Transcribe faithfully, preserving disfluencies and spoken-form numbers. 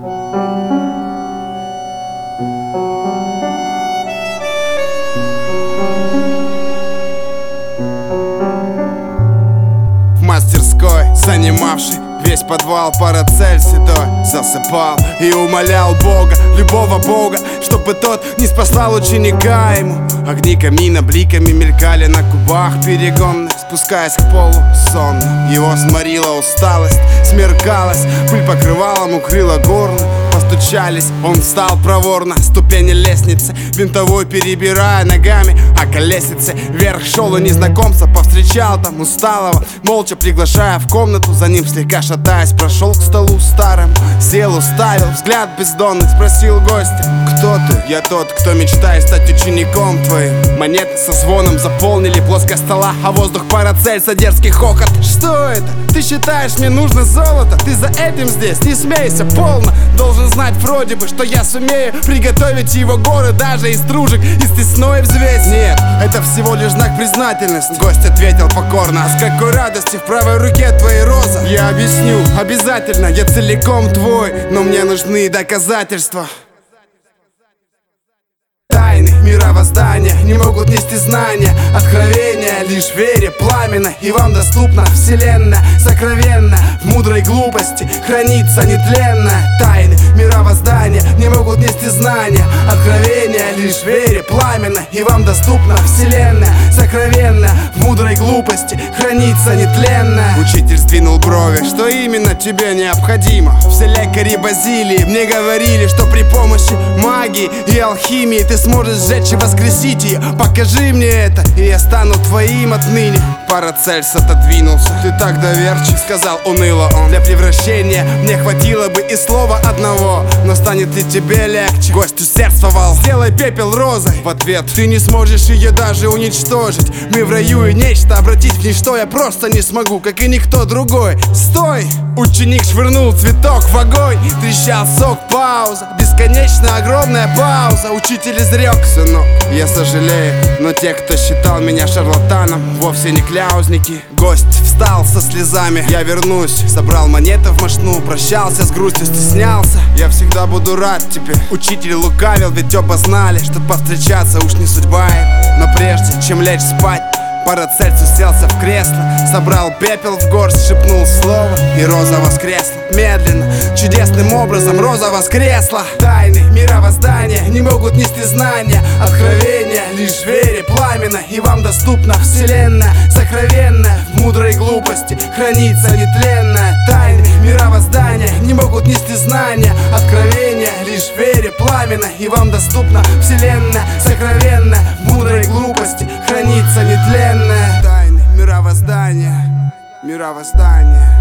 В мастерской, занимавший весь подвал, Парацель седой засыпал и умолял Бога, любого Бога, чтобы тот не спасал ученика ему. Огни камина бликами мелькали на кубах перегонных, спускаясь к полу сонно. Его сморила усталость, смеркалась, пыль покрывалом укрыла горло. Постучались, он встал проворно, ступени лестницы винтовой перебирая ногами, а колесицы вверх шел и незнакомца повстречал там усталого, молча приглашая в комнату. За ним слегка шатаясь прошел к столу старым, сел, уставил взгляд бездонный, спросил гостя: кто ты? Я тот, кто мечтает стать учеником твоим. Монеты со звоном заполнили плоскость стола, а воздух Парацельса дерзкий хохот. Что это? Ты считаешь, мне нужно золото? Ты за этим здесь? Не смейся, полно. Должен знать вроде бы, что я сумею приготовить его горы даже из стружек, из стесной взвесь. Нет, это всего лишь знак признательности. Гость ответил покорно: а с какой радости в правой руке твоей роза? Я объясню, обязательно, я целиком твой, но мне нужны доказательства. Тайны мировоздания не могут нести знания, откровения лишь вере пламенно, и вам доступна вселенная сокровенная. В мудрой глупости хранится нетленная. Тайны мировоздания не могут нести знания, откровения лишь вере пламенно, и вам доступна вселенная сокровенная. В мудрой глупости хранится нетленная. Учитель сдвинул брови: что именно тебе необходимо? Все лекари Базилии мне говорили, что при помощи магии и алхимии ты сможешь сжечь и воскресить ее. Покажи мне это, и я стану твоим отныне. Парацельс отодвинулся. Ты так доверчив, сказал уныло он. Для превращения мне хватило бы и слова одного, но станет ли тебе легче? Гость усердствовал: сделай пепел розой. В ответ: ты не сможешь ее даже уничтожить. Мы в раю, и нечто обратить в ничто я просто не смогу, как и никто другой. Стой! Ученик швырнул цветок в огонь. Трещал сок, пауза, бесконечно огромная пауза. Учитель изрек: сынок, я сожалею, но те, кто считал меня шарлатаном, вовсе не кляузники. Гость встал со слезами: я вернусь. Собрал монеты в мошну, прощался с грустью, стеснялся: я всегда буду рад тебе. Учитель лукавил, ведь оба знали, что повстречаться уж не судьба им. Но прежде чем лечь спать, Парацельс уселся в кресло, собрал пепел в горсть, шепнул слово, и роза воскресла. Медленно, чудесным образом роза воскресла. Тайны мировоздания не могут нести знания, откровения лишь вере пламенно, и вам доступна вселенная сокровенная. В мудрой глупости хранится нетленная. Тайны мировоздания не могут нести знания, откровения лишь вере пламенно, и вам доступна вселенная сокровенная. В мудрой глупости хранится нетленная. Тайны мировоздания, мировоздания.